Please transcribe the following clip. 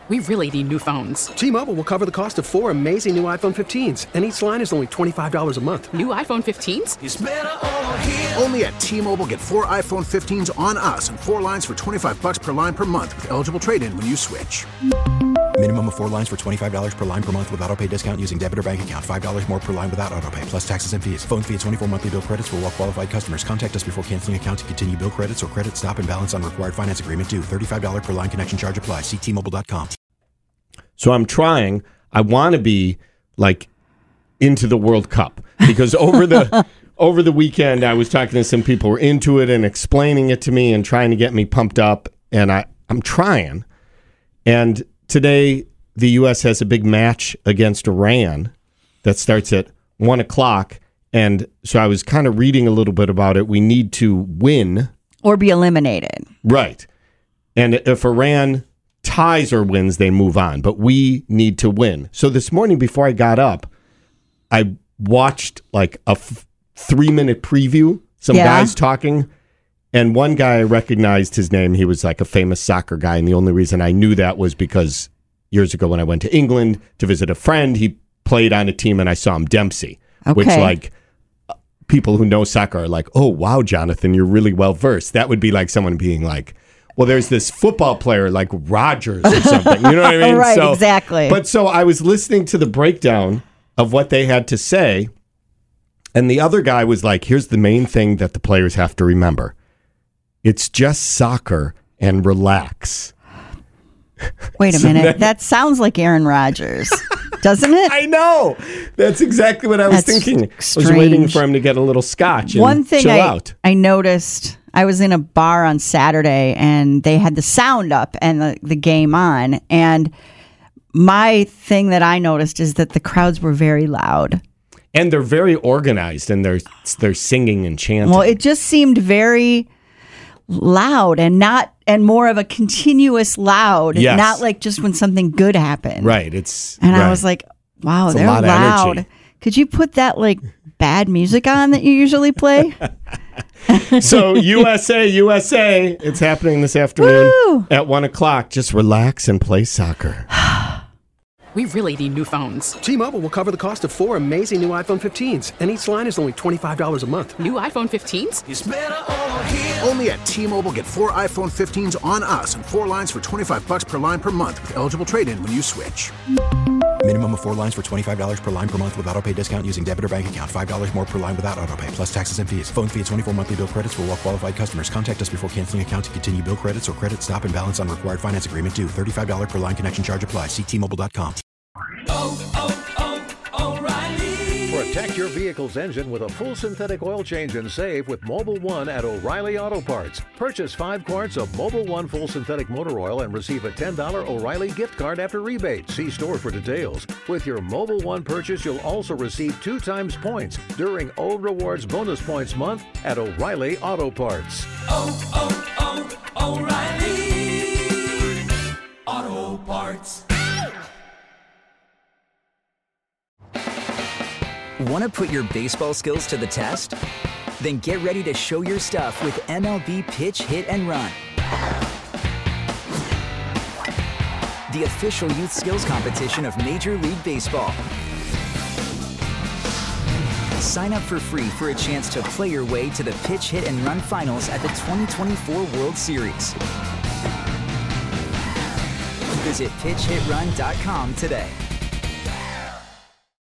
We really need new phones. T-Mobile will cover the cost of 4 amazing new iPhone 15s, and each line is only $25 a month. New iPhone 15s? It's better over here. Only at T-Mobile, get 4 iPhone 15s on us and 4 lines for $25 per line per month with eligible trade-in when you switch. Minimum of 4 lines for $25 per line per month with autopay discount using debit or bank account. $5 more per line without autopay, plus taxes and fees. Phone fee at 24 monthly bill credits for well-qualified customers. Contact us before canceling account to continue bill credits or credit stop and balance on required finance agreement due. $35 per line connection charge applies. See T-Mobile.com. So I'm trying. I want to be like into the World Cup because over the weekend I was talking to some people who were into it and explaining it to me and trying to get me pumped up. And I'm trying. And today the U.S. has a big match against Iran that starts at 1:00. And so I was kind of reading a little bit about it. We need to win. Or be eliminated. Right. And if Iran ties or wins, they move on. But we need to win. So this morning before I got up, I watched like a 3-minute preview, some guys talking. And one guy, I recognized his name. He was like a famous soccer guy. And the only reason I knew that was because years ago when I went to England to visit a friend, he played on a team and I saw him, Dempsey. Okay. Which like people who know soccer are like, oh, wow, Jonathan, you're really well versed. That would be like someone being like, well, there's this football player like Rodgers or something. You know what I mean? Right, exactly. But so I was listening to the breakdown of what they had to say. And the other guy was like, here's the main thing that the players have to remember. It's just soccer and relax. Wait a minute. That sounds like Aaron Rodgers, doesn't it? I know. That's exactly what I was thinking. Strange. I was waiting for him to get a little scotch and One thing chill out. I noticed, I was in a bar on Saturday and they had the sound up and the game on. And my thing that I noticed is that the crowds were very loud. And they're very organized and they're singing and chanting. Well, it just seemed very loud and more of a continuous loud, yes. Not like just when something good happened. Right. I was like, wow, they're loud. Could you put that like bad music on that you usually play? So USA, it's happening this afternoon. Woo! At 1:00. Just relax and play soccer. We really need new phones. T-Mobile will cover the cost of 4 amazing new iPhone 15s, and each line is only $25 a month. New iPhone 15s? It's better over here. Only at T-Mobile, get 4 iPhone 15s on us and 4 lines for $25 per line per month with eligible trade-in when you switch. Minimum of 4 lines for $25 per line per month with autopay discount using debit or bank account. $5 more per line without autopay, plus taxes and fees. Phone fee at 24 monthly bill credits for well-qualified customers. Contact us before canceling account to continue bill credits or credit stop and balance on required finance agreement due. $35 per line connection charge applies. See T-Mobile.com. O'Reilly. Protect your vehicle's engine with a full synthetic oil change and save with Mobil 1 at O'Reilly Auto Parts. Purchase 5 quarts of Mobil 1 full synthetic motor oil and receive a $10 O'Reilly gift card after rebate. See store for details. With your Mobil 1 purchase, you'll also receive 2 times points during O Rewards Bonus Points Month at O'Reilly Auto Parts. O'Reilly Auto Parts. Want to put your baseball skills to the test? Then get ready to show your stuff with MLB Pitch, Hit, and Run. The official youth skills competition of Major League Baseball. Sign up for free for a chance to play your way to the Pitch, Hit, and Run finals at the 2024 World Series. Visit pitchhitrun.com today.